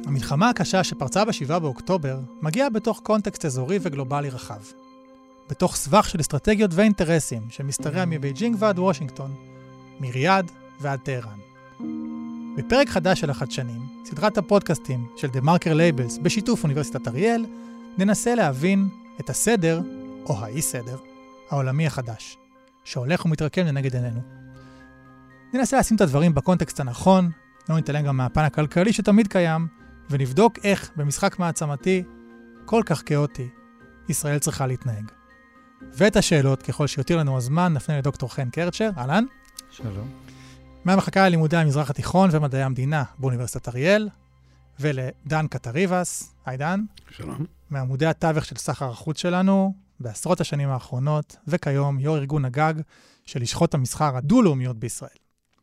המלחמה הקשה שפרצה ב7 באוקטובר מגיעה בתוך קונטקסט אזורי וגלובלי רחב. בתוך סבך של אסטרטגיות ואינטרסים שמשתרע מבייג'ינג ועד וושינגטון, מריאד ועד טהרן. בפרק חדש של החדשנים, סדרת הפודקאסטים של The Marker Labels בשיתוף אוניברסיטת אריאל, ננסה להבין את הסדר, או האי-סדר, העולמי החדש, שהולך ומתרקם לנגד עינינו. ננסה לשים את הדברים בקונטקסט הנכון, לא נתעלם גם מהפן הכלכלי שתמיד קיים, ונבדוק איך במשחק מעצמתי, כל כך כאוטי, ישראל צריכה להתנהג. ואת השאלות, ככל שיותיר לנו הזמן, נפנה לדוקטור חן קרצ'ר. אהלן. שלום. מהמחלקה ללימודי המזרח התיכון ומדעי המדינה באוניברסיטת אריאל, ולדן קטריבס. היי דן. שלום. מעמודי התווך של סחר החוץ שלנו, בעשרות השנים האחרונות, וכיום יו"ר ארגון הגג של לשכות המסחר הדו-לאומיות בישראל.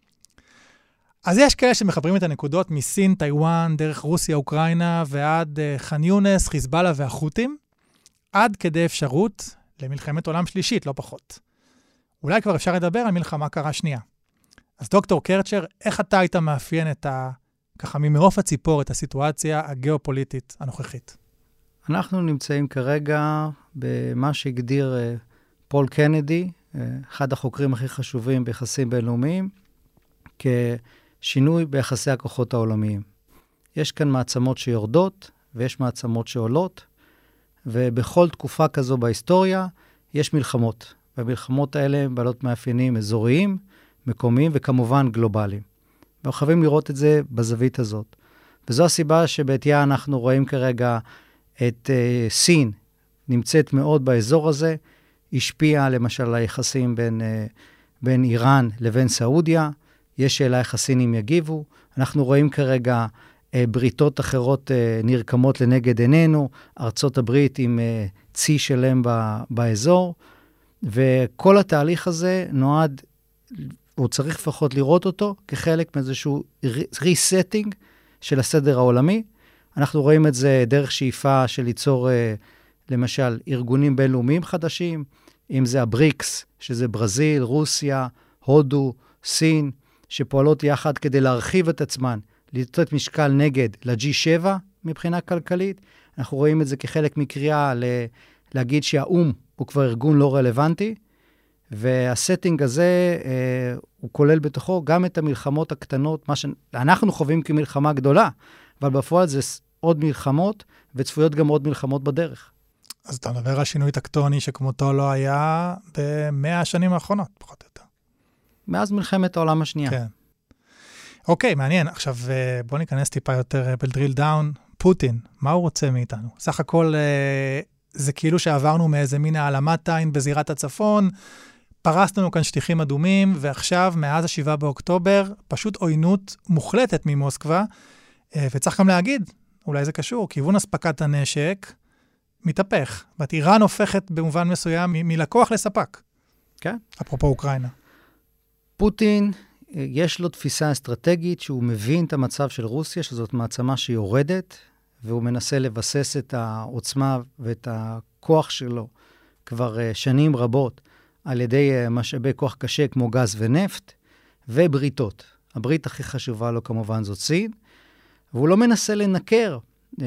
אז יש כאלה שמחברים את הנקודות מסין, טיואן, דרך רוסיה, אוקראינה, ועד ח'אן יונס, חיזבאללה והחות'ים, עד כדי אפשרות למלחמת עולם שלישית, לא פחות. אולי כבר אפשר לדבר על מלחמה קרה שנייה. אז דוקטור קרצ'ר, איך אתה היית מאפיין ככה ממעוף הציפור, את הסיטואציה הגיאופוליטית הנוכחית? אנחנו נמצאים כרגע במה שהגדיר פול קנדי, אחד החוקרים הכי חשובים ביחסים בינלאומיים, כשינוי ביחסי הכוחות העולמיים. יש כאן מעצמות שיורדות, ויש מעצמות שעולות, ובכל תקופה כזו בהיסטוריה יש מלחמות. והמלחמות האלה הן בעלות מאפיינים אזוריים, מקומיים וכמובן גלובליים. ואנחנו חייבים לראות את זה בזווית הזאת. וזו הסיבה שבעתיה אנחנו רואים כרגע את סין נמצאת מאוד באזור הזה, השפיעה למשל על היחסים בין איראן לבין סעודיה, יש שאלה איך הסינים יגיבו, אנחנו רואים כרגע בריתות אחרות נרקמות לנגד עינינו, ארצות הברית עם צי שלם באזור, וכל התהליך הזה נועד, הוא צריך לפחות לראות אותו כחלק מאיזשהו ריסטינג של הסדר העולמי. אנחנו רואים את זה דרך שאיפה של ליצור, למשל, ארגונים בינלאומיים חדשים, אם זה הבריקס, שזה ברזיל, רוסיה, הודו, סין, שפועלות יחד כדי להרחיב את עצמן, לתת משקל נגד ל-G7 מבחינה כלכלית. אנחנו רואים את זה כחלק מקריאה להגיד שהאום הוא כבר ארגון לא רלוונטי, והסטינג הזה הוא כולל בתוכו גם את המלחמות הקטנות, מה שאנחנו חווים כמלחמה גדולה, אבל בפועל זה עוד מלחמות, וצפויות גם עוד מלחמות בדרך. אז אתה מדבר על שינוי טקטוני שכמותו לא היה ב100 השנים האחרונות, פחות או יותר. מאז מלחמת העולם השנייה. כן. אוקיי, מעניין. עכשיו בוא ניכנס טיפה יותר בדריל דאון. פוטין, מה הוא רוצה מאיתנו? סך הכל זה כאילו שעברנו מאיזה מין העלמת עין בזירת הצפון, פרסנו לנו כאן שטיחים אדומים, ועכשיו, מאז ה7 באוקטובר, פשוט עוינות מוחלטת ממוסקבה, וצריך גם להגיד, אולי זה קשור, כיוון הספקת הנשק מתהפך. איראן הופכת במובן מסוים מלקוח לספק. כן. אפרופו אוקראינה. פוטין, יש לו תפיסה אסטרטגית שהוא מבין את המצב של רוסיה, שזאת מעצמה שיורדת, והוא מנסה לבסס את העוצמה ואת הכוח שלו כבר שנים רבות על ידי משאבי כוח קשה כמו גז ונפט ובריתות. הברית הכי חשובה לו כמובן זאת סין, והוא לא מנסה לנקר,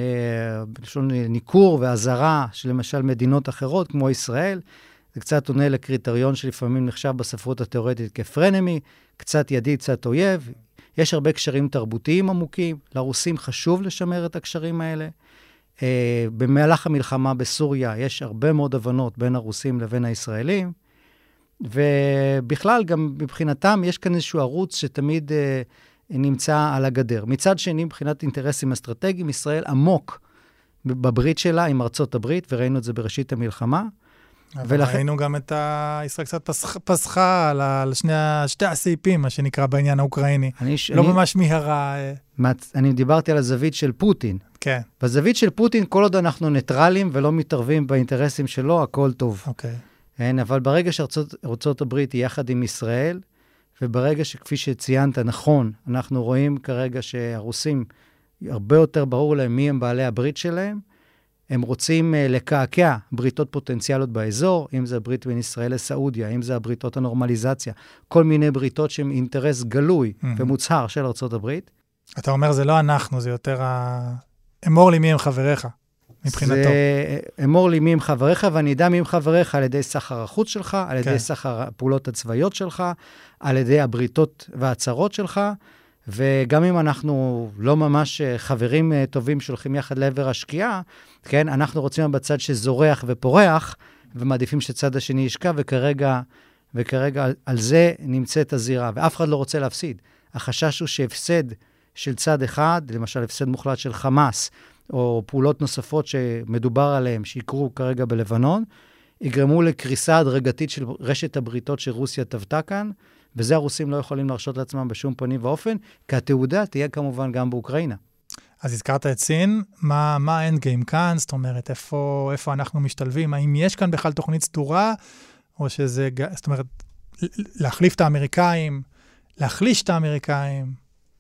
בלשון ניכור והזרה של למשל מדינות אחרות כמו ישראל, זה קצת עונה לקריטריון שלפעמים נחשב בספרות התיאורטית כפרנמי, קצת ידיד, קצת אויב. יש הרבה קשרים תרבותיים עמוקים, לרוסים חשוב לשמר את הקשרים האלה. במהלך המלחמה בסוריה יש הרבה מאוד הבנות בין הרוסים לבין הישראלים, ובכלל גם מבחינתם יש כאן איזשהו ערוץ שתמיד נמצא על הגדר. מצד שני, מבחינת אינטרסים אסטרטגיים, ישראל עמוק בברית שלה עם ארצות הברית, וראינו את זה בראשית המלחמה. אבל ראינו גם את ישראל קצת פסחה על שתי הסעיפים, מה שנקרא בעניין האוקראיני. לא ממש מהרה. אני דיברתי על הזווית של פוטין. כן. בזווית של פוטין, כל עוד אנחנו ניטרלים ולא מתערבים באינטרסים שלו, הכל טוב. אוקיי. אבל ברגע שארצות הברית היא יחד עם ישראל, וברגע שכפי שציינת נכון, אנחנו רואים כרגע שהרוסים, הרבה יותר ברור להם מי הם בעלי הברית שלהם, הם רוצים לקעקע בריתות פוטנציאליות באזור, אם זה הברית בין ישראל לסעודיה, אם זה הבריתות הנורמליזציה, כל מיני בריתות שהן אינטרס גלוי ומוצהר של ארצות הברית. אתה אומר, זה לא אנחנו, זה יותר אמור לי מי הם חבריך, מבחינתו. אמור לי מי הם חבריך, ואני אדע מי הם חבריך על ידי סחר החוץ שלך, על ידי סחר הפעולות הצבאיות שלך, על ידי הבריתות והצהרות שלך, וגם אם אנחנו לא ממש חברים טובים שהולכים יחד לעבר השקיעה, כן, אנחנו רוצים בצד שזורח ופורח, ומעדיפים שצד השני ישקע, וכרגע על זה נמצאת הזירה, ואף אחד לא רוצה להפסיד. החשש הוא שהפסד של צד אחד, למשל הפסד מוחלט של חמאס, או פעולות נוספות שמדובר עליהן, שיקרו כרגע בלבנון, יגרמו לקריסה הדרגתית של רשת הבריתות שרוסיה טבתה כאן, וזה הרוסים לא יכולים להרשות לעצמם בשום פנים ואופן, כי התעודה תהיה כמובן גם באוקראינה. אז הזכרת את סין, מה האנד גיים כאן? זאת אומרת, איפה אנחנו משתלבים? האם יש כאן בכלל תוכנית סדורה, או שזה, זאת אומרת, להחליף את האמריקאים, להחליש את האמריקאים?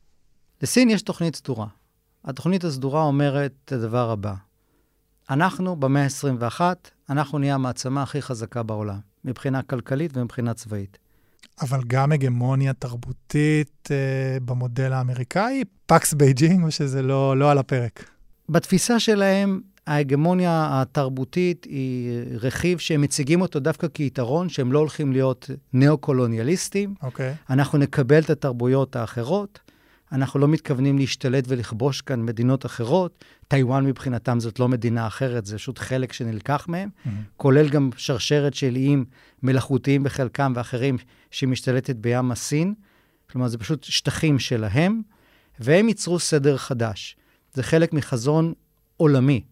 לסין יש תוכנית סדורה. התוכנית הסדורה אומרת את הדבר הבא. אנחנו במאה ה-21, אנחנו נהיה המעצמה הכי חזקה בעולם, מבחינה כלכלית ומבחינה צבאית. אבל גם הגמוניה תרבותית במודל האמריקאי, פקס בייג'ינג, או שזה לא על הפרק? בתפיסה שלהם, ההגמוניה התרבותית היא רכיב שהם מציגים אותו דווקא כיתרון, שהם לא הולכים להיות נאו-קולוניאליסטים. אוקיי. אנחנו נקבל את התרבויות האחרות, אנחנו לא מתכוונים להשתלט ולכבוש כאן מדינות אחרות. טיואן מבחינתם זאת לא מדינה אחרת, זה פשוט חלק שנלקח מהם, כולל גם שרשרת של איים מלאכותיים בחלקם ואחרים שמשתלטת בים הסין. כלומר, זה פשוט שטחים שלהם, והם ייצרו סדר חדש. זה חלק מחזון עולמי.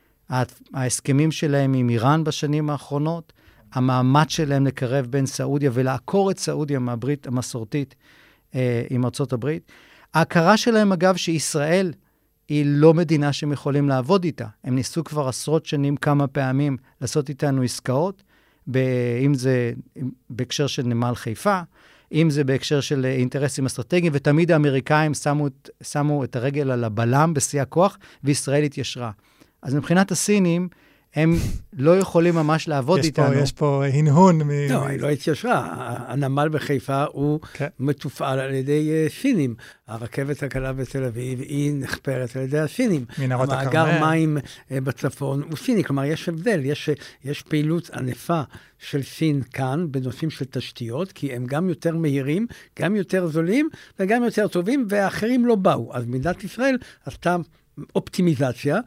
ההסכמים שלהם עם איראן בשנים האחרונות, המאמץ שלהם לקרב בין סעודיה ולעקור את סעודיה מהברית המסורתית עם ארצות הברית. ההכרה שלהם, אגב, שישראל היא לא מדינה שהם יכולים לעבוד איתה. הם ניסו כבר עשרות שנים כמה פעמים לעשות איתנו עסקאות, אם זה בהקשר של נמל חיפה, אם זה בהקשר של אינטרסים אסטרטגיים, ותמיד האמריקאים שמו את הרגל על הבלם בשיא הכוח, וישראל התיישרה. אז מבחינת הסינים, הם לא יכולים ממש לעבוד איתנו. יש פה הנהון. לא, היא לא התיישרה. הנמל בחיפה הוא מתופעל על ידי סינים. הרכבת הקלה בתל אביב היא נחפרת על ידי הסינים. מנהרות הכרמל. המאגר מים בצפון הוא סיני. כלומר, יש הבדל. יש פעילות ענפה של סין כאן, בנושאים של תשתיות, כי הם גם יותר מהירים, גם יותר זולים, וגם יותר טובים, והאחרים לא באו. אז מדינת ישראל עשתה אופטימיזציה,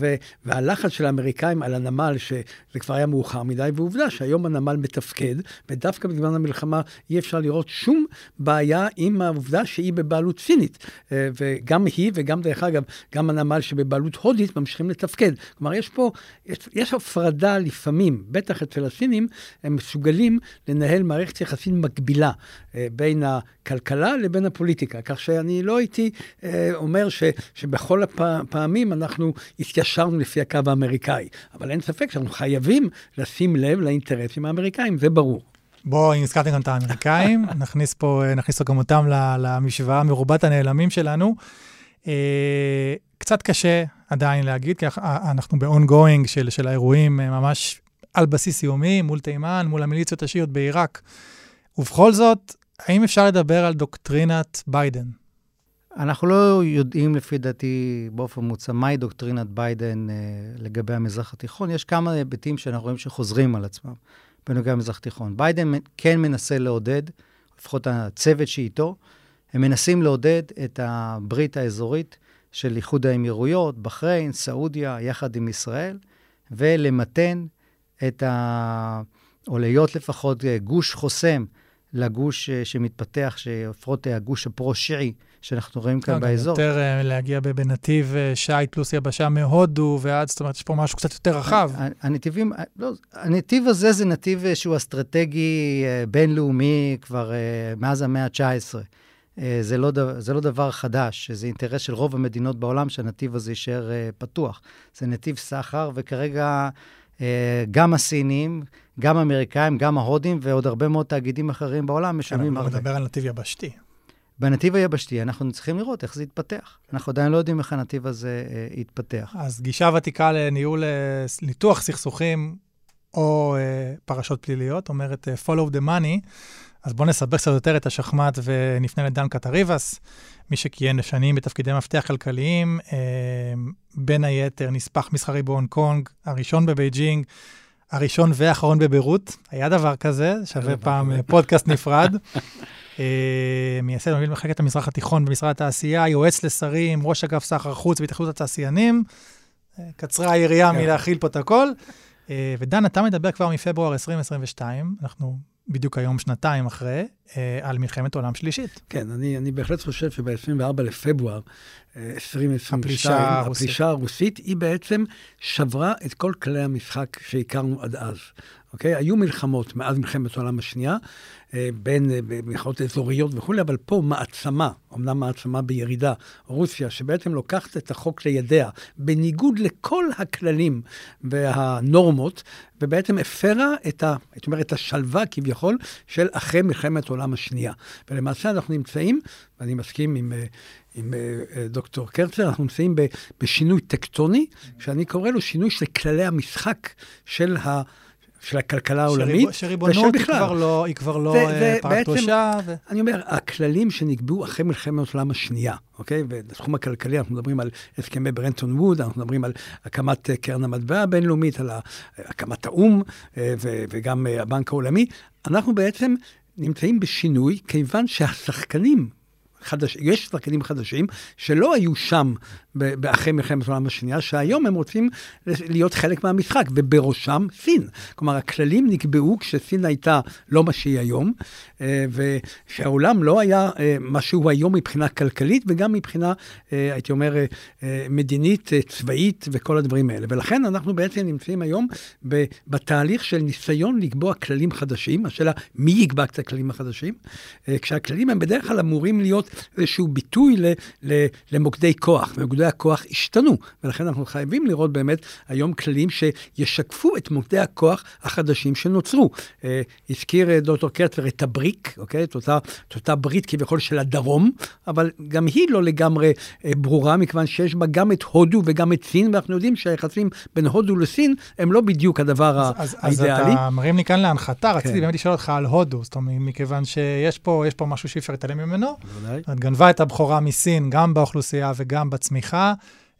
והלחץ של האמריקאים על הנמל, שזה כבר היה מאוחר מדי, ועובדה שהיום הנמל מתפקד, ודווקא בזמן המלחמה אי אפשר לראות שום בעיה עם העובדה שהיא בבעלות סינית. וגם היא, וגם דרך אגב, גם הנמל שבבעלות הודית ממשיכים לתפקד. כלומר, יש הפרדה לפעמים, בטח אצל הסינים, הם מסוגלים לנהל מערכת יחסים מקבילה בין הכלכלה לבין הפוליטיקה. כך שאני לא הייתי אומר שבכל פעמים אנחנו התיישרנו לפי הקו האמריקאי. אבל אין ספק שאנחנו חייבים לשים לב לאינטרסים האמריקאים, זה ברור. בואו, אם הזכרתם גם את האמריקאים, נכניס גם אותם למשוואה מרובת הנעלמים שלנו. קצת קשה עדיין להגיד, כי אנחנו ב-ongoing של האירועים ממש על בסיס יומי, מול תימן, מול המיליציות השיעיות בעיראק. ובכל זאת, האם אפשר לדבר על דוקטרינת ביידן? אנחנו לא יודעים לפי דעתי באופן מוצא מהי דוקטרינת ביידן לגבי המזרח התיכון. יש כמה היבטים שאנחנו רואים שחוזרים על עצמם בנוגע למזרח התיכון. ביידן כן מנסה לעודד, לפחות הצוות שאיתו, הם מנסים לעודד את הברית האזורית של איחוד האמירויות, בחריין, סעודיה, יחד עם ישראל, ולמתן או להיות לפחות גוש חוסם לגוש שמתפתח, שהופכות הגוש הפרו-שיעי שאנחנו רואים כאן באזור. יותר להגיע בנתיב שייט פלוס יבשה מהודו ועד, זאת אומרת, יש פה משהו קצת יותר רחב. הנתיב הזה זה נתיב שהוא אסטרטגי בינלאומי כבר מאז המאה ה-19. זה לא דבר חדש, זה אינטרס של רוב המדינות בעולם שהנתיב הזה יישאר פתוח. זה נתיב סחר, וכרגע גם הסינים, גם האמריקאים, גם ההודים, ועוד הרבה מאוד תאגידים אחרים בעולם משלמים הרבה. אנחנו מדבר על נתיב יבשתי. בנתיב היבשתי אנחנו צריכים לראות איך זה יתפתח. אנחנו עדיין לא יודעים איך הנתיב הזה יתפתח. אז גישה ותיקה ניתוח סכסוכים או פרשות פליליות, אומרת follow the money, אז בואו נסבר קצת יותר את השחמט ונפנה לדן קטריבס, מי שכיהן שנים בתפקידי מפתח כלכליים, בין היתר נספח מסחרי בהונג קונג, הראשון בבייג'ינג, הראשון והאחרון בביירות, היה דבר כזה, שווה פעם פודקאסט נפרד. מייסד ומוביל מחלקת המזרח התיכון במשרד התעשייה, יועץ לשרים, ראש אגף סחר חוץ בהתאחדות התעשיינים, קצרה היריעה מלהכיל פה את הכל. ודן, אתה מדבר כבר מפברואר 2022, אנחנו בדיוק היום שנתיים אחרי, על מלחמת עולם שלישית. כן, אני בהחלט חושב שב-24 לפברואר 2022, הפלישה הרוסית, היא בעצם שברה את כל כלי המשחק שהכרנו עד אז. אוקיי? היו מלחמות מאז מלחמת העולם השנייה, בין מלחמות אזוריות וכו', אבל פה מעצמה, אמנם מעצמה בירידה, רוסיה, שבעצם לוקחת את החוק לידיה, בניגוד לכל הכללים והנורמות, ובעצם הפרה את השלווה כביכול של אחרי מלחמת העולם השנייה. ולמעשה אנחנו נמצאים, ואני מסכים עם דוקטור קרצר, אנחנו נמצאים בשינוי טקטוני, שאני קורא לו שינוי של כללי המשחק של הכלכלה העולמית. שריבונות היא כבר לא פרקטושה. אני אומר, הכללים שנקבעו אחרי מלחמת העולם השנייה, אוקיי? ובתחום הכלכלי אנחנו מדברים על הסכמי ברנטון ווד, אנחנו מדברים על הקמת קרן המטבע הבינלאומית, על הקמת האום וגם הבנק העולמי. אנחנו בעצם נמצאים בשינוי, כיוון שהשחקנים, יש שחקנים חדשים שלא היו שם אחרי מלחמת העולם השנייה, שהיום הם רוצים להיות חלק מהמשחק, ובראשם סין. כלומר, הכללים נקבעו כשסין הייתה לא מה שהיא היום, ושהעולם לא היה מה שהוא היום מבחינה כלכלית, וגם מבחינה, הייתי אומר, מדינית, צבאית, וכל הדברים האלה. ולכן אנחנו בעצם נמצאים היום בתהליך של ניסיון לקבוע כללים חדשים, השאלה מי יקבע את הכללים החדשים, כשהכללים הם בדרך כלל אמורים להיות איזשהו ביטוי למוקדי כוח, ומוקדי הכוח השתנו, ולכן אנחנו חייבים לראות באמת היום כללים שישקפו את מוקדי הכוח החדשים שנוצרו. הזכיר דוקטור קרצר את הבריק, אוקיי? את אותה ברית כביכול של הדרום, אבל גם היא לא לגמרי ברורה, מכיוון שיש בה גם את הודו וגם את סין, ואנחנו יודעים שהיחסים בין הודו לסין הם לא בדיוק הדבר האידיאלי. אז אתה מרים לי כאן להנחתה, רציתי באמת לשאול אותך על הודו, זאת אומרת, מכיוון שיש פה משהו שאי אפשר להתעלם ממנו. את גנבה את הבכורה מסין, גם באוכלוסייה וגם בצמיחה.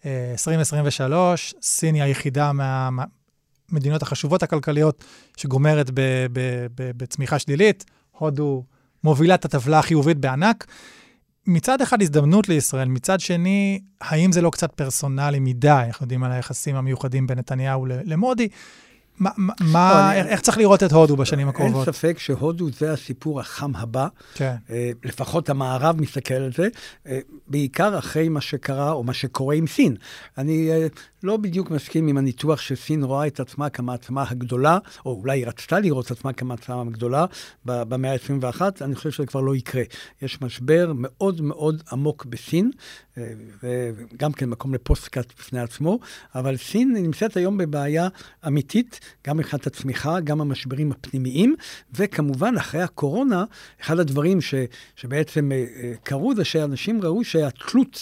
2023, סין היא היחידה מהמדינות החשובות הכלכליות שגומרת בצמיחה שלילית. הודו מובילה את הטבלה החיובית בענק. מצד אחד הזדמנות לישראל, מצד שני, האם זה לא קצת פרסונלי מדי? אנחנו יודעים על היחסים המיוחדים בין נתניהו למודי. איך צריך לראות את הודו בשנים הקרובות? אין ספק שהודו זה הסיפור החם הבא. לפחות המערב מסתכל על זה, בעיקר אחרי מה שקרה או מה שקורה עם סין. אני לא בדיוק מסכים עם הניתוח שסין רואה את עצמה כמעצמה הגדולה, או אולי היא רצתה לראות את עצמה כמעצמה הגדולה במאה ה-21, אני חושב שזה כבר לא יקרה. יש משבר מאוד מאוד עמוק בסין, וגם כן מקום לפוסטקאסט בפני עצמו, אבל סין נמצאת היום בבעיה אמיתית, גם מבחינת הצמיחה, גם המשברים הפנימיים, וכמובן אחרי הקורונה, אחד הדברים שבעצם קרו זה שאנשים ראו שהתלות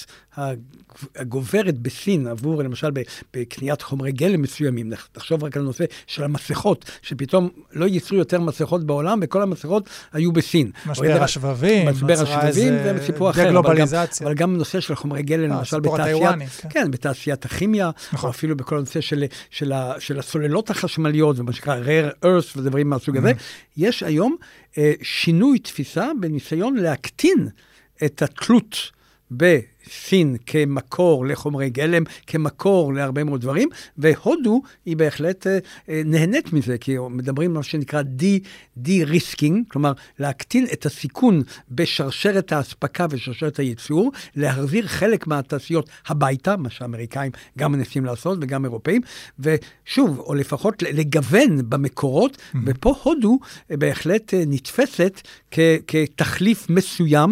הגוברת בסין עבור, למשל, בקניית חומרי גלם מסוימים, תחשוב רק על הנושא של המסכות, שפתאום לא ייצרו יותר מסכות בעולם, וכל המסכות היו בסין. משבר השבבים, משבר השבבים, זה סיפור אחר. דגלובליזציה. אבל גם הנושא של חומרי גלם, למשל בתעשיית הכימיה, או אפילו בכל הנושא של הסוללות החשמליות, ומה שנקרא rare earth ודברים מהסוג הזה, יש היום שינוי תפיסה בניסיון להקטין את התלות בסין כמקור לחומרי גלם, כמקור להרבה מאוד דברים, והודו היא בהחלט נהנית מזה, כי מדברים על מה שנקרא די-ריסקינג, כלומר להקטין את הסיכון בשרשרת ההספקה ושרשרת הייצור, להחזיר חלק מהתעשיות הביתה, מה שהאמריקאים גם מנסים לעשות וגם אירופאים, ושוב, או לפחות לגוון במקורות, ופה הודו בהחלט נתפסת כתחליף מסוים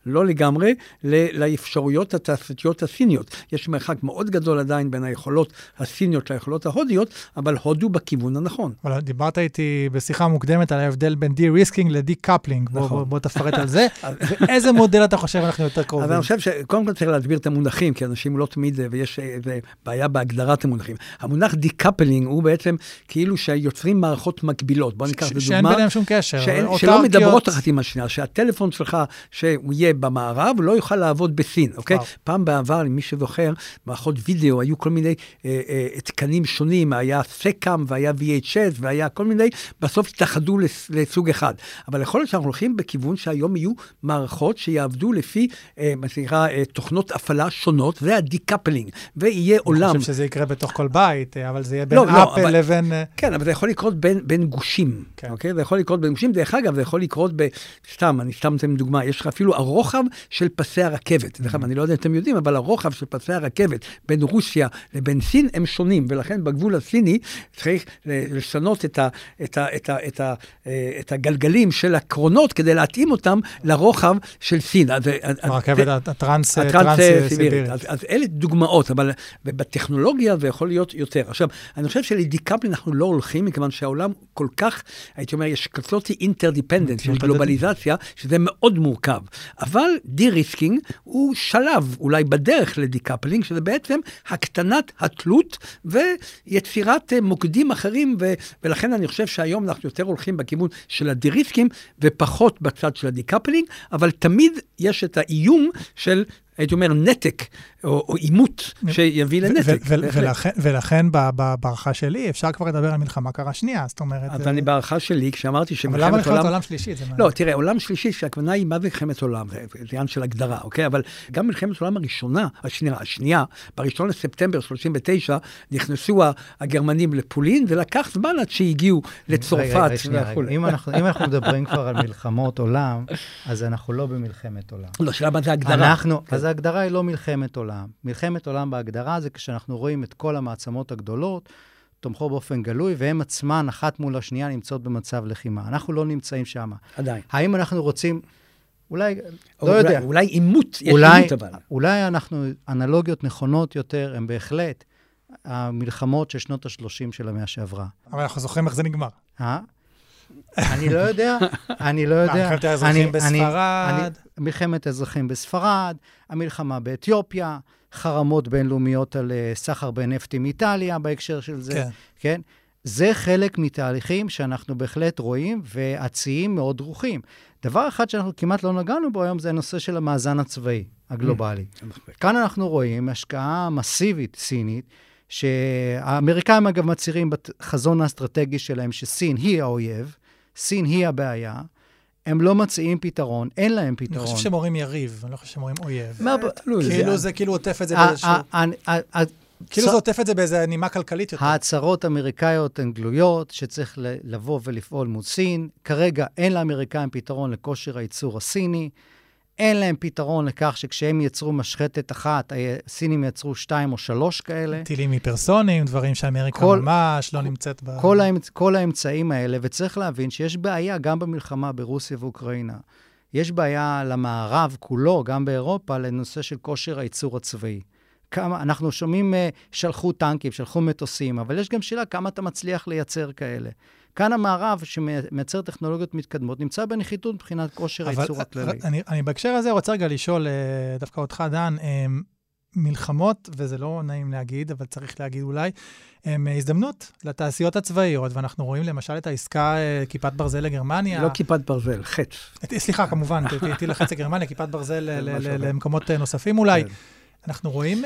לא לגמרי, לאפשרויות התעשייתיות הסיניות. יש מרחק מאוד גדול עדיין בין היכולות הסיניות ליכולות ההודיות, אבל הודו בכיוון הנכון. אבל דיברת איתי בשיחה מוקדמת על ההבדל בין די-ריסקינג לדי-קאפלינג. בוא תפרט על זה. ואיזה מודל אתה חושב אנחנו יותר קרובים? אבל אני חושב שקודם כל צריך להסביר את המונחים, כי אנשים לא תמיד, ויש בעיה בהגדרת המונחים. המונח די-קאפלינג הוא בעצם כאילו שיוצרים מערכות מקבילות. בוא ניקח לדוגמה. שאין ביניהם שום קשר. שלא מדברות אחת עם השנייה, שהטלפון שלך שהוא יהיה במערב, לא יוכל לעבוד בסין, אוקיי? פעם בעבר, למי שזוכר, מערכות וידאו, היו כל מיני תקנים שונים, היה סקאם והיה VHS והיה כל מיני, בסוף התאחדו לסוג אחד. אבל יכול להיות שאנחנו הולכים בכיוון שהיום יהיו מערכות שיעבדו לפי, מה שנקרא, תוכנות הפעלה שונות, זה הדיקפלינג, ויהיה עולם. אני חושב שזה יקרה בתוך כל בית, אבל זה יהיה בין אפל לבין... כן, אבל זה יכול לקרות בין גושים, אוקיי? זה יכול לקרות בין גושים, דרך אגב, זה יכול לקרות אני סתם אתן דוגמה, יש לך אפילו הרוחב של פסי הרכבת. דרך אגב, אני לא יודע אם אתם יודעים, אבל הרוחב של פסי הרכבת בין רוסיה לבין סין הם שונים, ולכן בגבול הסיני צריך לשנות את הגלגלים של הקרונות כדי להתאים אותם לרוחב של סין. הרכבת הטרנס-סיבירית. אז אלה דוגמאות, אבל בטכנולוגיה זה יכול להיות יותר. עכשיו, אני חושב שלדיקפלינג אנחנו לא הולכים, מכיוון שהעולם כל כך, הייתי אומר, יש כזאת אינטרדיפנדנס של גלובליזציה, שזה מאוד מורכב. אבל די-ריסקינג הוא שלב, אולי בדרך לדיקפלינג, שזה בעצם הקטנת התלות ויצירת מוקדים אחרים, ולכן אני חושב שהיום אנחנו יותר הולכים בכיוון של הדי-ריסקינג, ופחות בצד של הדיקפלינג, אבל תמיד יש את האיום של הייתי אומר, נתק, או עימות שיביא לנתק. ולכן בהערכה שלי, אפשר כבר לדבר על מלחמה קרה שנייה, זאת אומרת... אז אני בהערכה שלי, כשאמרתי שמלחמת עולם... אבל למה מלחמת עולם שלישית? לא, תראה, עולם שלישי, שהכוונה היא מה זה מלחמת עולם, זה עניין של הגדרה, אוקיי? אבל גם מלחמת עולם הראשונה, השנייה, ב1 לספטמבר 39, נכנסו הגרמנים לפולין, ולקח זמן עד שהגיעו לצרפת. אם אנחנו מדברים כבר על מלחמות עולם, אז אנחנו לא במלחמת עולם. לא, שאלה מה זה הגדרה. אז ההגדרה היא לא מלחמת עולם. מלחמת עולם בהגדרה זה כשאנחנו רואים את כל המעצמות הגדולות, תומכו באופן גלוי, והם עצמן, אחת מול השנייה, נמצאות במצב לחימה. אנחנו לא נמצאים שם. עדיין. האם אנחנו רוצים, לא יודע. אולי עימות, יש עימות אבל. אולי אנחנו, אנלוגיות נכונות יותר, הן בהחלט המלחמות של שנות ה-30 של המאה שעברה. אבל אנחנו זוכרים איך זה נגמר. אני לא יודע. מלחמת האזרחים בספרד. מלחמת האזרחים בספרד, המלחמה באתיופיה, חרמות בינלאומיות על סחר בנפט עם איטליה בהקשר של זה. כן? זה חלק מתהליכים שאנחנו בהחלט רואים, והציעים מאוד דרוכים. דבר אחד שאנחנו כמעט לא נגענו בו היום, זה הנושא של המאזן הצבאי הגלובלי. כאן אנחנו רואים השקעה מסיבית סינית, שהאמריקאים אגב מצהירים בחזון האסטרטגי שלהם, שסין היא האויב, סין היא הבעיה, הם לא מציעים פתרון, אין להם פתרון. אני חושב שהם אומרים יריב, אני לא חושב שהם אומרים אויב. כאילו זה כאילו עוטף את זה באיזשהו... כאילו זה עוטף את זה באיזו נימה כלכלית יותר. ההצהרות האמריקאיות הן גלויות, שצריך לבוא ולפעול מול סין. כרגע אין לאמריקאים פתרון לכושר הייצור הסיני. אין להם פתרון לכך שכשהם יצרו משחטת אחת, הסינים יצרו 2 או 3 כאלה. טילים היפרסוניים, דברים שאמריקה ממש לא נמצאת בה. כל האמצעים האלה, וצריך להבין שיש בעיה גם במלחמה ברוסיה ואוקראינה. יש בעיה למערב כולו, גם באירופה, לנושא של כושר הייצור הצבאי. אנחנו שומעים, שלחו טנקים, שלחו מטוסים, אבל יש גם שאלה כמה אתה מצליח לייצר כאלה. כאן המערב שמייצר טכנולוגיות מתקדמות, נמצא בנחיתות מבחינת כושר הייצור הכללי. אני בהקשר הזה רוצה רגע לשאול, דווקא אותך, דן, מלחמות, וזה לא נעים להגיד, אבל צריך להגיד אולי, הזדמנות לתעשיות הצבאיות, ואנחנו רואים למשל את העסקה כיפת ברזל לגרמניה. לא כיפת ברזל, חץ. סליחה, כמובן, תהייתי לחץ לגרמניה, כיפת ברזל למקומות נוספים אולי. אנחנו רואים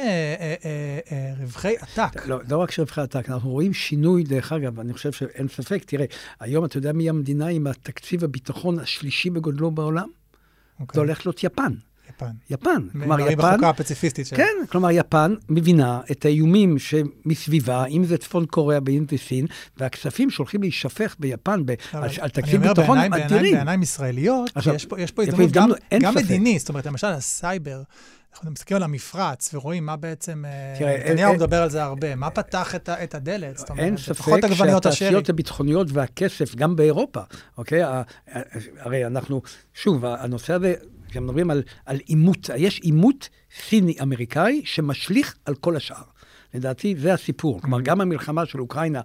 רווחי עתק. לא רק רווחי עתק, אנחנו רואים שינוי, דרך אגב, אני חושב שאין ספק, תראה, היום אתה יודע מי המדינה עם התקציב הביטחון השלישי בגודלו בעולם? זה הולך להיות יפן. יפן. כלומר, יפן... בחוקה הפציפיסטית שלה. כן, כלומר, יפן מבינה את האיומים שמסביבה, אם זה צפון קוריאה ואם זה סין, והכספים שהולכים להישפך ביפן על תקציב ביטחון אדירים. בעיניים ישראליות, יש פה הזדמנות גם מדיני, זאת אומרת, למשל, הסייבר, אנחנו מסתכלים על המפרץ ורואים מה בעצם, נתניהו מדבר על זה הרבה, מה פתח את הדלת? אין ספק שהתעשיות הביטחוניות והכסף, גם באירופה, אוקיי? הרי אנחנו, שוב, הנושא הזה, כשמדברים על עימות, יש עימות סיני-אמריקאי שמשליך על כל השאר. לדעתי, זה הסיפור. כלומר, גם המלחמה של אוקראינה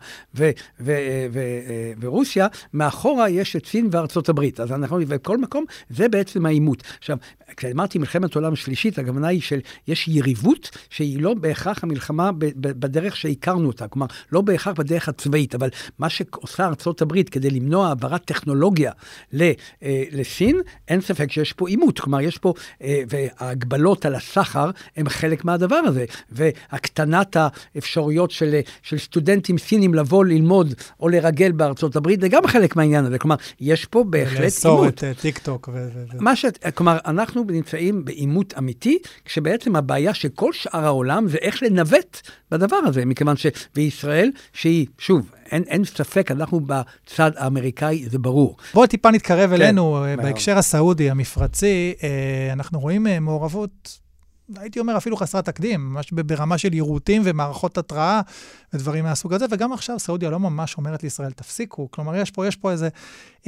ורוסיה, מאחורה יש את סין וארצות הברית. אז אנחנו, בכל מקום, זה בעצם העימות. עכשיו, כשאמרתי מלחמת עולם שלישית, הכוונה היא שיש יריבות, שהיא לא בהכרח המלחמה בדרך שהכרנו אותה. כלומר, לא בהכרח בדרך הצבאית, אבל מה שעושה ארצות הברית כדי למנוע העברת טכנולוגיה לסין, אין ספק שיש פה עימות. כלומר, יש פה, וההגבלות על הסחר הם חלק מהדבר הזה. והקטנת האפשרויות של סטודנטים סינים לבוא ללמוד או לרגל בארצות הברית, זה גם חלק מהעניין הזה. כלומר, יש פה בהחלט עימות. לאסור את טיק טוק. כלומר, אנחנו נמצאים בעימות אמיתי, כשבעצם הבעיה של כל שאר העולם זה איך לנווט בדבר הזה, מכיוון שבישראל, שהיא, שוב, אין ספק, אנחנו בצד האמריקאי, זה ברור. בואו טיפה נתקרב אלינו, בהקשר הסעודי, המפרצי, אנחנו רואים מעורבות, הייתי אומר אפילו חסרת תקדים, ממש ברמה של יירוטים ומערכות התראה ודברים מהסוג הזה, וגם עכשיו סעודיה לא ממש אומרת לישראל, תפסיקו. כלומר, יש פה איזה,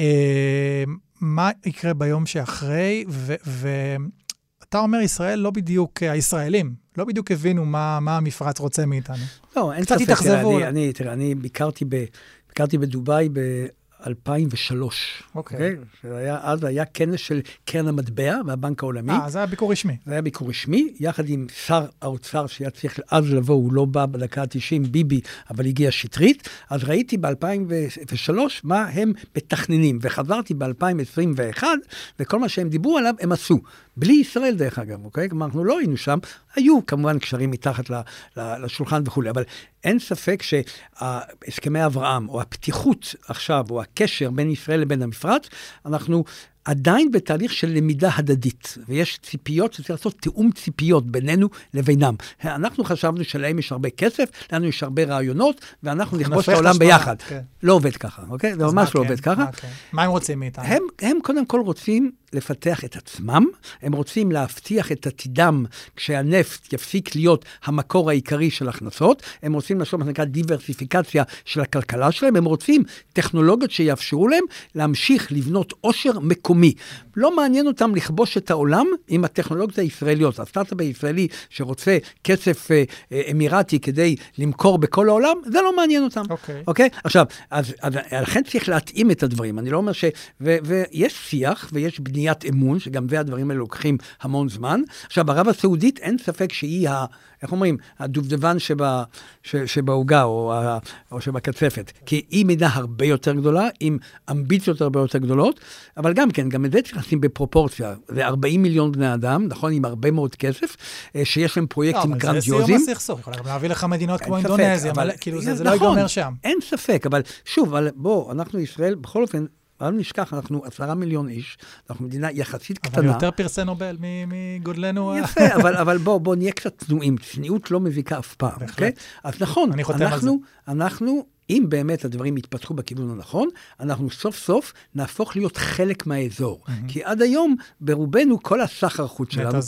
מה יקרה ביום שאחרי, ואתה אומר, ישראל לא בדיוק, הישראלים, לא בדיוק הבינו מה המפרץ רוצה מאיתנו. לא, אין ספק. תראה, אני ביקרתי בדובאי 2003. אוקיי. אז היה כנס של קרן המטבע והבנק העולמי. זה היה ביקור רשמי. זה היה ביקור רשמי, יחד עם שר האוצר שהיה צריך אז לבוא, הוא לא בא בדקה ה-90, ביבי, אבל הגיע שטרית. אז ראיתי ב-2003 מה הם מתכננים, וחזרתי ב-2021, וכל מה שהם דיברו עליו הם עשו. בלי ישראל דרך אגב, אוקיי? כלומר, אנחנו לא היינו שם, היו כמובן קשרים מתחת לשולחן וכו', אבל אין ספק שהסכמי אברהם, או הפתיחות עכשיו, או הקשר בין ישראל לבין המפרץ, אנחנו עדיין בתהליך של למידה הדדית, ויש ציפיות שצריך לעשות תיאום ציפיות בינינו לבינם. אנחנו חשבנו שלהם יש הרבה כסף, לנו יש הרבה רעיונות, ואנחנו נכבוש את העולם ביחד. לא עובד ככה, אוקיי? זה ממש לא עובד ככה. מה הם רוצים מאיתנו? הם קודם כל רוצים לפתח את עצמם, הם רוצים להבטיח את עתידם כשהנפט יפסיק להיות המקור העיקרי של הכנסות, הם רוצים לעשות מה שנקרא דיברסיפיקציה של הכלכלה שלהם, הם רוצים טכנולוגיות שיאפשרו להם להמשיך לבנות עושר מקומי. לא מעניין אותם לכבוש את העולם עם הטכנולוגיות הישראליות. הסטארט-אפ הישראלי שרוצה כסף אמירתי כדי למכור בכל העולם, זה לא מעניין אותם. אוקיי? עכשיו, אז לכן צריך להתאים את הדברים. אני לא אומר ויש שיח ויש בניית אמון, שגם זה הדברים האלה לוקחים המון זמן. עכשיו, בערב הסעודית אין ספק שהיא איך אומרים, הדובדבן שבהוגה או שבקצפת. כי היא מידה הרבה יותר גדולה, עם אמביציות הרבה יותר גדולות, אבל גם כן, גם את זה צריך לשים בפרופורציה. זה 40 מיליון בני אדם, נכון, עם הרבה מאוד כסף, שיש להם פרויקטים גרנדיוזיים. אבל זה סיום הסכסוך, יכול להביא לך מדינות כמו אינדונזיה, כאילו זה לא ייגמר שם. אין ספק, אבל שוב, בוא, אנחנו ישראל, בכל אופן, אבל נשכח, אנחנו 10 מיליון איש, אנחנו מדינה יחסית קטנה. אבל יותר פרסי נובל מגודלנו. יפה, אבל בוא נהיה קצת צנועים. צניעות לא מזיקה אף פעם, אוקיי? אז נכון, אנחנו, אם באמת הדברים יתפתחו בכיוון הנכון, אנחנו סוף סוף נהפוך להיות חלק מהאזור. כי עד היום, ברובנו, כל הסחר חוץ שלנו,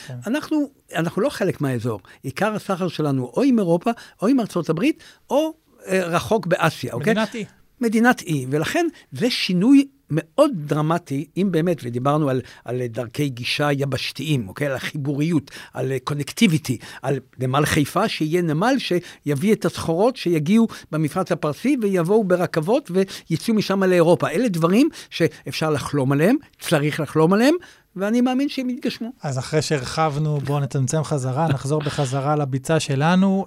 אנחנו לא חלק מהאזור. עיקר הסחר שלנו או עם אירופה, או עם ארצות הברית, או רחוק באסיה, אוקיי? מדינת אי. מדינת אי, ולכן זה שינוי מאוד דרמטי, אם באמת, ודיברנו על דרכי גישה יבשתיים, אוקיי? על החיבוריות, על קונקטיביטי, על נמל חיפה, שיהיה נמל שיביא את הסחורות שיגיעו במפרץ הפרסי, ויבואו ברכבות ויצאו משם לאירופה. אלה דברים שאפשר לחלום עליהם, צריך לחלום עליהם, ואני מאמין שהם יתגשמו. אז אחרי שהרחבנו, בואו נצמצם חזרה, נחזור בחזרה לביצה שלנו.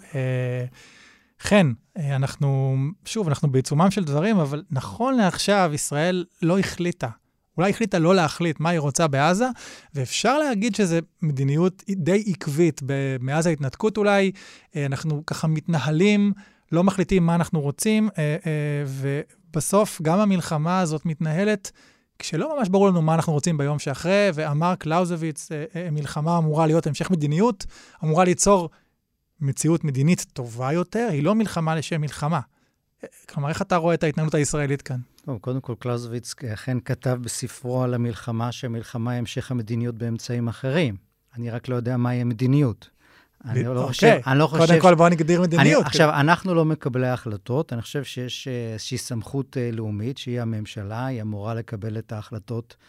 כן, אנחנו בעיצומם של דברים, אבל נכון לעכשיו, ישראל לא החליטה. אולי החליטה לא להחליט מה היא רוצה בעזה, ואפשר להגיד שזו מדיניות די עקבית. מאז ההתנתקות אולי, אנחנו ככה מתנהלים, לא מחליטים מה אנחנו רוצים, ובסוף גם המלחמה הזאת מתנהלת, כשלא ממש ברור לנו מה אנחנו רוצים ביום שאחרי, ואמר קלאוזביץ, מלחמה אמורה להיות המשך מדיניות, אמורה ליצור מציאות מדינית טובה יותר, היא לא מלחמה לשם מלחמה. כלומר, איך אתה רואה את ההתנהלות הישראלית כאן? טוב, קודם כל, קלאוזביץ אכן כתב בספרו על המלחמה, שהמלחמה היא המשך המדיניות באמצעים אחרים. אני רק לא יודע מהי המדיניות. אני לא חושב... קודם כל, בוא נגדיר מדיניות. עכשיו, אנחנו לא מקבלי ההחלטות, אני חושב שיש איזושהי סמכות לאומית, שהיא הממשלה, היא אמורה לקבל את ההחלטות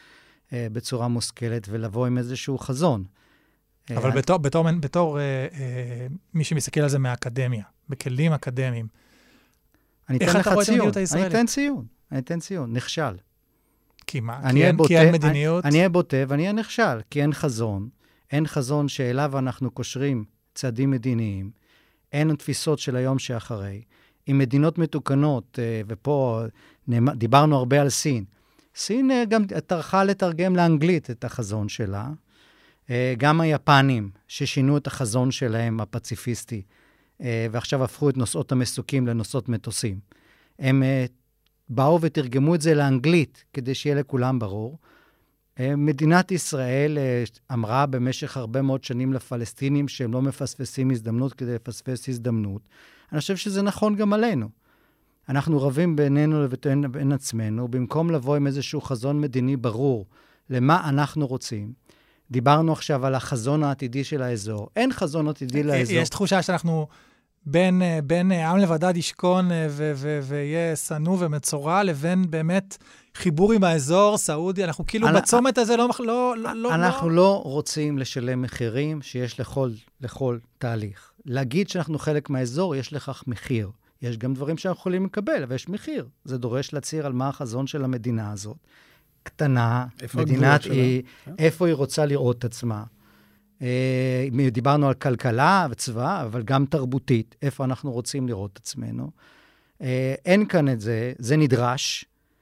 בצורה מושכלת ולבוא עם איזשהו חזון. אבל בתור מי שמסתכל על זה מהאקדמיה, בכלים אקדמיים, איך אתה רואה את המדיניות הישראלית? אני אתן ציון, נכשל. כי מה? כי אין מדיניות? אני אהיה בוטה ואני אהיה נכשל, כי אין חזון. אין חזון שאליו אנחנו קושרים צעדים מדיניים. אין תפיסות של היום שאחרי. עם מדינות מתוקנות, ופה דיברנו הרבה על סין. סין גם טרחה לתרגם לאנגלית את החזון שלה. גם היפנים, ששינו את החזון שלהם, הפציפיסטי, ועכשיו הפכו את נושאות המסוקים לנושאות מטוסים. הם באו ותרגמו את זה לאנגלית, כדי שיהיה לכולם ברור. מדינת ישראל אמרה במשך הרבה מאוד שנים לפלסטינים שהם לא מפספסים הזדמנות כדי לפספס הזדמנות. אני חושב שזה נכון גם עלינו. אנחנו רבים בינינו לבין עצמנו, במקום לבוא עם איזשהו חזון מדיני ברור למה אנחנו רוצים. דיברנו עכשיו על החזון העתידי של האזור. אין חזון עתידי לאזור. יש תחושה שאנחנו בין עם לבדד ישכון ויהיה סנו ומצורע, לבין באמת חיבור עם האזור, סעודיה, אנחנו כאילו בצומת הזה אנחנו לא רוצים לשלם מחירים שיש לכל תהליך. להגיד שאנחנו חלק מהאזור, יש לכך מחיר. יש גם דברים שאנחנו יכולים לקבל, אבל יש מחיר. זה דורש להצהיר על מה החזון של המדינה הזאת. קטנה, מדינת היא, איפה היא רוצה לראות את עצמה. דיברנו על כלכלה וצבא, אבל גם תרבותית, איפה אנחנו רוצים לראות את עצמנו. אין כאן את זה, זה נדרש.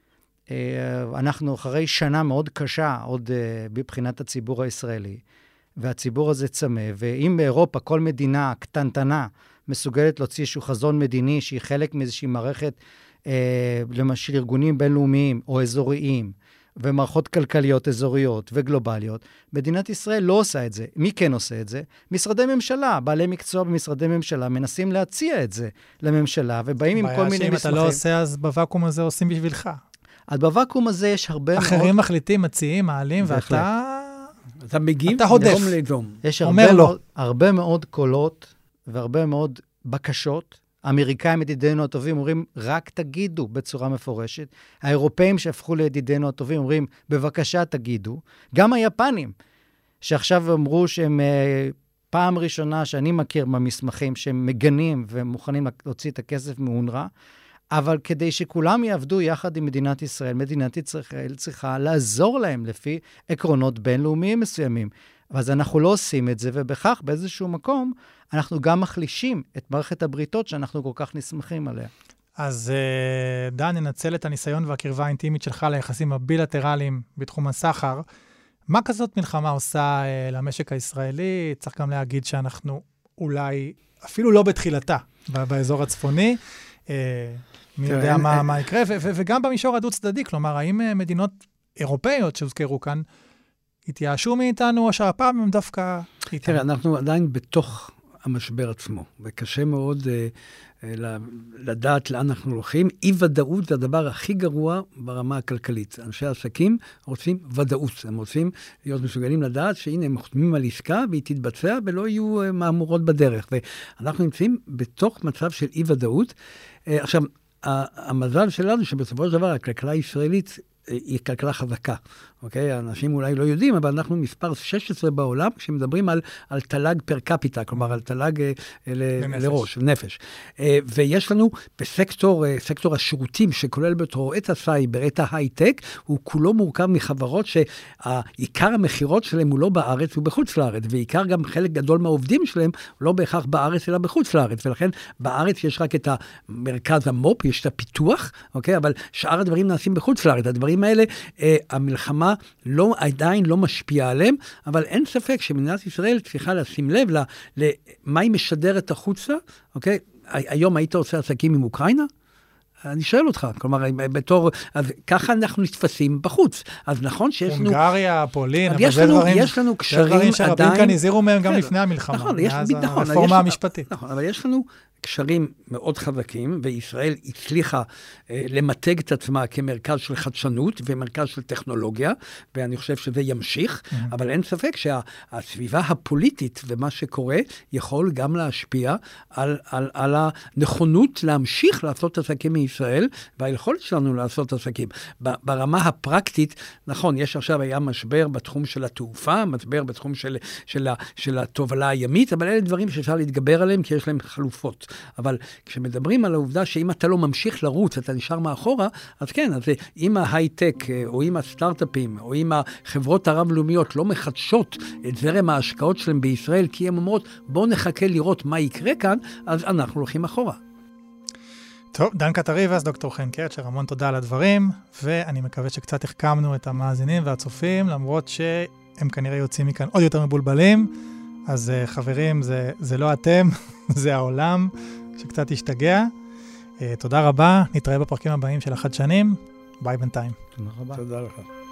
אנחנו אחרי שנה מאוד קשה, עוד בבחינת הציבור הישראלי, והציבור הזה צמא, ואם באירופה כל מדינה קטנטנה מסוגלת להוציא איזשהו חזון מדיני, שהיא חלק מאיזושהי מערכת, למשל ארגונים בינלאומיים או אזוריים, ומערכות כלכליות אזוריות וגלובליות, מדינת ישראל לא עושה את זה. מי כן עושה את זה? משרדי ממשלה, בעלי מקצוע במשרדי ממשלה, מנסים להציע את זה לממשלה, ובאים עם כל מיני מסמכים. בעיה שאם אתה לא עושה, אז בוואקום הזה עושים בשבילך. אז בוואקום הזה יש הרבה מאוד... אחרים מחליטים, מציעים, מעלים, ואתה... אתה מגיב, אתה הודף. יש הרבה מאוד קולות, והרבה מאוד בקשות. האמריקאים ידידינו הטובים אומרים, רק תגידו בצורה מפורשת. האירופאים שהפכו לידידינו הטובים אומרים, בבקשה תגידו. גם היפנים, שעכשיו אמרו שהם פעם ראשונה שאני מכיר במסמכים, שהם מגנים ומוכנים להוציא את הכסף מאונר"א, אבל כדי שכולם יעבדו יחד עם מדינת ישראל, מדינת ישראל צריכה לעזור להם לפי עקרונות בינלאומיים מסוימים. אז אנחנו לא עושים את זה, ובכך באיזשהו מקום אנחנו גם מחלישים את מערכת הבריתות שאנחנו כל כך נסמכים עליה. אז דן, ננצל את הניסיון והקרבה האינטימית שלך ליחסים הבילטרליים בתחום הסחר. מה כזאת מלחמה עושה למשק הישראלי? צריך גם להגיד שאנחנו אולי אפילו לא בתחילתה באזור הצפוני. מי יודע מה יקרה, וגם במישור הדו-צדדי, כלומר, האם מדינות אירופאיות שהוזכרו כאן, התייאשו מאיתנו, או שהפעם הם דווקא איתנו? תראה, אנחנו עדיין בתוך המשבר עצמו, וקשה מאוד לדעת לאן אנחנו הולכים. אי-ודאות זה הדבר הכי גרוע ברמה הכלכלית. אנשי העסקים רוצים ודאות, הם רוצים להיות מסוגלים לדעת שהנה הם חותמים על עסקה והיא תתבצע ולא יהיו מהמורות בדרך. ואנחנו נמצאים בתוך מצב של אי-ודאות. עכשיו, המזל שלנו שבסופו של דבר הכלכלה הישראלית היא כלכלה חזקה, אוקיי? האנשים אולי לא יודעים, אבל אנחנו מספר 16 בעולם, כשמדברים על תל"ג פר קפיטה, כלומר על תל"ג לראש, נפש. ויש לנו בסקטור השירותים, שכולל בתורו את הסייבר, את ההייטק, הוא כולו מורכב מחברות שהעיקר המחירות שלהם הוא לא בארץ, הוא בחוץ לארץ, ועיקר גם חלק גדול מהעובדים שלהם לא בהכרח בארץ, אלא בחוץ לארץ, ולכן בארץ יש רק את המרכז המו"פ, יש את הפיתוח, אוקיי? אבל שאר הדברים נעשים בחוץ לארץ. הדברים האלה, המלחמה עדיין לא משפיעה עליהם, אבל אין ספק שמדינת ישראל צריכה לשים לב למה היא משדרת החוצה, אוקיי? היום היית עושה עסקים עם אוקראינה? אני שואל אותך, כלומר, אז ככה אנחנו נתפסים בחוץ. אז נכון שיש לנו... הונגריה, פולין, אבל זה דברים שרבים כאן הזהירו מהם גם לפני המלחמה, מאז הרפורמה המשפטית. נכון, אבל יש לנו קשרים מאוד חזקים, וישראל הצליחה למתג את עצמה כמרכז של חדשנות ומרכז של טכנולוגיה, ואני חושב שזה ימשיך, אבל אין ספק שהסביבה הפוליטית ומה שקורה יכול גם להשפיע על הנכונות להמשיך לעשות עסקים מישראל, והיכולת שלנו לעשות עסקים. ברמה הפרקטית, נכון, היה משבר בתחום של התעופה, משבר בתחום של התובלה הימית, אבל אלה דברים שאפשר להתגבר עליהם, כי יש להם חלופות. אבל כשמדברים על העובדה שאם אתה לא ממשיך לרוץ, אתה נשאר מאחורה, אז כן, אז אם ההייטק, או אם הסטארט-אפים, או אם החברות הרב-לאומיות לא מחדשות את זרם ההשקעות שלהם בישראל, כי הן אומרות, בואו נחכה לראות מה יקרה כאן, אז אנחנו הולכים אחורה. טוב, דן קטריבס, דוקטור חן קרצ'ר, המון תודה על הדברים, ואני מקווה שקצת החכמנו את המאזינים והצופים, למרות שהם כנראה יוצאים מכאן עוד יותר מבולבלים, אז חברים, זה לא אתם, זה העולם שקצת השתגע. תודה רבה, נתראה בפרקים הבאים של החדשנים, ביי בינתיים. תודה רבה. תודה לך.